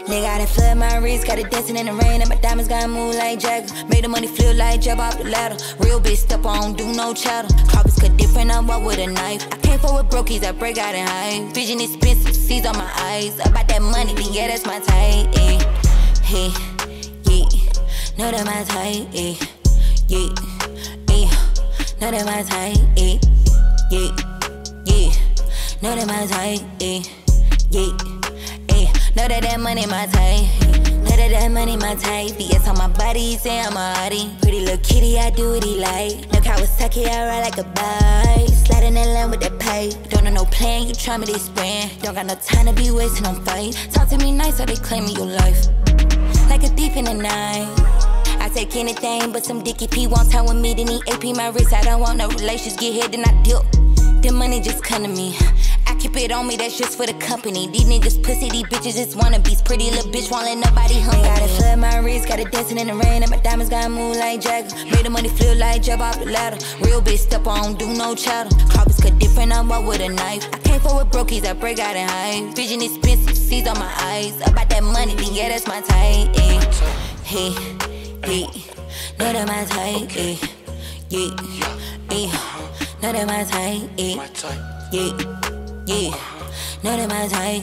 Nigga, I done flood my wrist, got it dancing in the rain, and my diamonds got move like Jagger. Made the money flip like jump off the ladder. Real bitch step on, do no chatter. Carpets cut different, I walk with a knife. I can't fuck with brokies, I break out in high. Vision expensive, seeds on my eyes. About that money, then yeah, that's my type. Hey, yeah, know that my type. Yeah, know that my type. Yeah, know that my type. Yeah. Know that money my type. Know that money my type. Yes, on my body, he say I'm a hottie. Pretty little kitty, I do what he like. No Kawasaki, I ride like a bike. Sliding that line with that pipe. Don't know no plan, you try me this brand. Don't got no time to be wasting on fight. Talk to me nice, or they claim me your life. Like a thief in the night. I take anything but some dicky P. One time with me, then he AP my wrist. I don't want no relations, get hit, then I dip. The money just come to me. I keep it on me, that's just for the company. These niggas pussy, these bitches is wannabes. Pretty little bitch won't let nobody humble me. Got it flood my wrist, got it dancing in the rain, and my diamonds got move like Jagger. Made the money flip like jump off the ladder. Real bitch step on, do no chatter. Carpets cut different, I walk with a knife. I can't fuck with brokies, I break out in high. Vision expensive, seeds on my eyes. About that money, then yeah, that's my type. Hey, know that my type. Yeah, know that my type. Yeah, know that my type.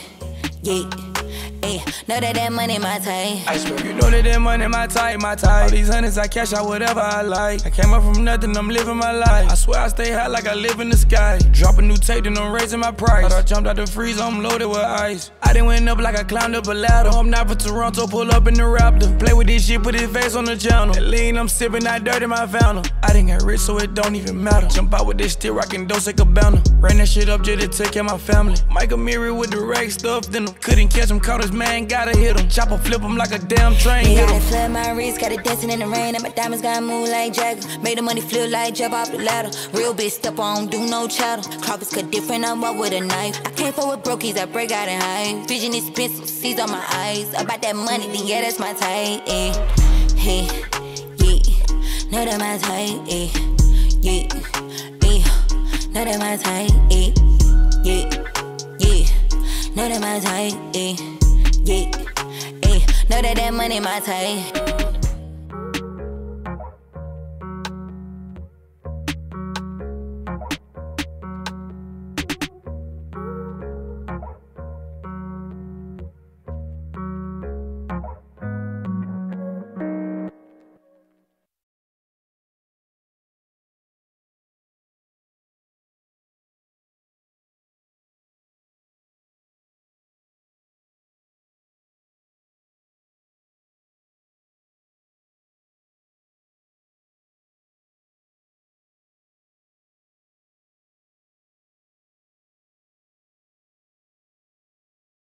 Know that money my type. Iceberg, you know that money my type. All these hundreds I cash out whatever I like. I came up from nothing, I'm living my life. I swear I stay high like I live in the sky. Drop a new tape, then I'm raising my price. Thought I jumped out the freezer, I'm loaded with ice. I done went up like I climbed up a ladder. I'm not for Toronto, pull up in the Raptor. Play with this shit, put his face on the channel. That lean, I'm sipping, not dirty, my fountain. I didn't get rich, so it don't even matter. Jump out with this still rockin' Dolce Gabbana. Ran that shit up just to take care of my family. Michael Mirror with the rag stuffed in him. Couldn't catch him, caught his man, gotta hit him. Chopper flip him like a damn train. Nigga, I flood my wrist, got it dancing in the rain, and my diamonds got move like Jagger. Made the money flip like jump off the ladder. Real bitch step on, do no chatter. Carpets cut different, I walk with a knife. I can't fuck with brokies, I break out in high. Vision expensive, seeds on my eyes. About that money, then yeah, that's my type. Hey, yeah, know that my type. Yeah, know that my type. Yeah, know that my type. Yeah, know that money my type.